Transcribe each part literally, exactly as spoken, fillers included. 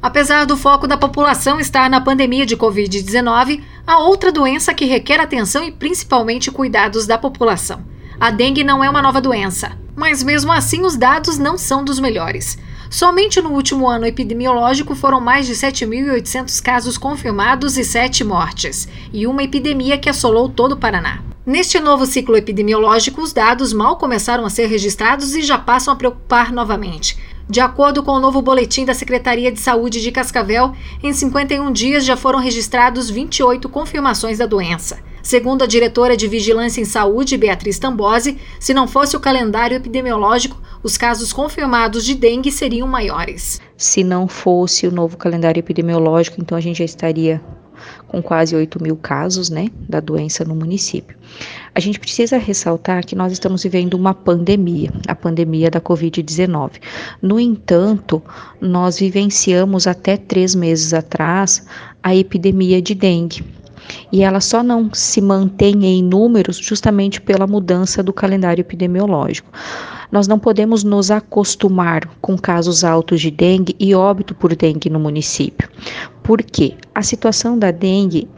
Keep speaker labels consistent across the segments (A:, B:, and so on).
A: Apesar do foco da população estar na pandemia de covid dezenove, há outra doença que requer atenção e principalmente cuidados da população. A dengue não é uma nova doença, mas mesmo assim os dados não são dos melhores. Somente no último ano epidemiológico foram mais de sete mil e oitocentos casos confirmados e sete mortes, e uma epidemia que assolou todo o Paraná. Neste novo ciclo epidemiológico, os dados mal começaram a ser registrados e já passam a preocupar novamente. De acordo com o novo boletim da Secretaria de Saúde de Cascavel, em cinquenta e um dias já foram registrados vinte e oito confirmações da doença. Segundo a diretora de Vigilância em Saúde, Beatriz Tambosi, se não fosse o calendário epidemiológico, os casos confirmados de dengue seriam maiores.
B: Se não fosse o novo calendário epidemiológico, então a gente já estaria com quase oito mil casos, né, da doença no município. A gente precisa ressaltar que nós estamos vivendo uma pandemia, a pandemia da covid dezenove. No entanto, nós vivenciamos até três meses atrás a epidemia de dengue. E ela só não se mantém em números justamente pela mudança do calendário epidemiológico. Nós não podemos nos acostumar com casos altos de dengue e óbito por dengue no município. Por quê? A situação da dengue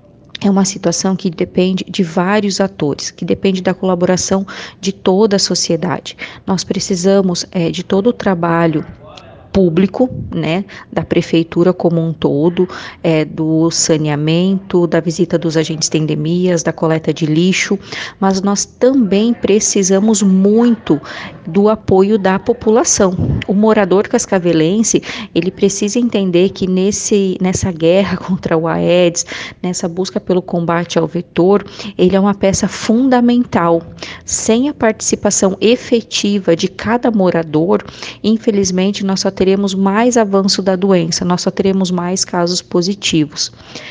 B: é uma situação que depende de vários atores, que depende da colaboração de toda a sociedade. Nós precisamos é, de todo o trabalho público, né, da prefeitura como um todo, é, do saneamento, da visita dos agentes de endemias, da coleta de lixo, mas nós também precisamos muito do apoio da população. O morador cascavelense, ele precisa entender que nesse, nessa guerra contra o Aedes, nessa busca pelo combate ao vetor, ele é uma peça fundamental. Sem a participação efetiva de cada morador, infelizmente nós só teremos mais avanço da doença, nós só teremos mais casos positivos.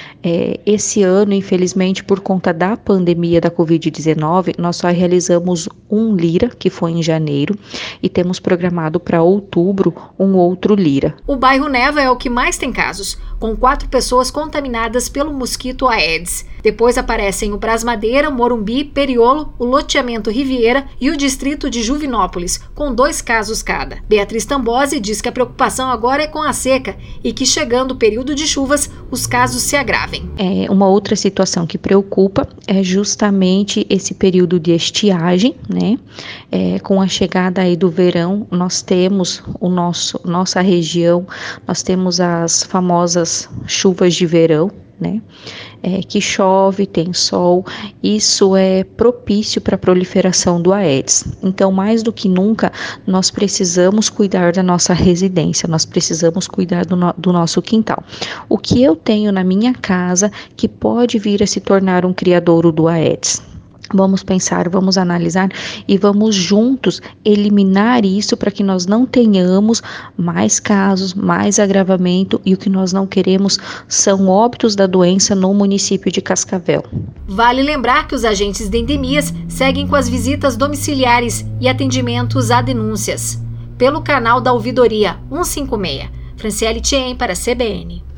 B: É, esse ano, infelizmente, por conta da pandemia da covid dezenove, nós só realizamos um Lira, que foi em janeiro, e temos programado para outubro um outro Lira.
A: O bairro Neva é o que mais tem casos, com quatro pessoas contaminadas pelo mosquito Aedes. Depois aparecem o Brás Madeira, Morumbi, Periolo, o loteamento Riviera e o distrito de Juvinópolis, com dois casos cada. Beatriz Tambosi diz que a preocupação agora é com a seca e que, chegando o período de chuvas, os casos se agravem.
B: É, uma outra situação que preocupa é justamente esse período de estiagem, né? É, com a chegada aí do verão, nós temos o nosso, nossa região, nós temos as famosas chuvas de verão, né? É, que chove, tem sol, isso é propício para a proliferação do Aedes. Então, mais do que nunca, nós precisamos cuidar da nossa residência, nós precisamos cuidar do, no, do nosso quintal. O que eu tenho na minha casa que pode vir a se tornar um criadouro do Aedes? Vamos pensar, vamos analisar e vamos juntos eliminar isso para que nós não tenhamos mais casos, mais agravamento, e o que nós não queremos são óbitos da doença no município de Cascavel.
A: Vale lembrar que os agentes de endemias seguem com as visitas domiciliares e atendimentos a denúncias pelo canal da Ouvidoria cento e cinquenta e seis. Franciele Tien para a C B N.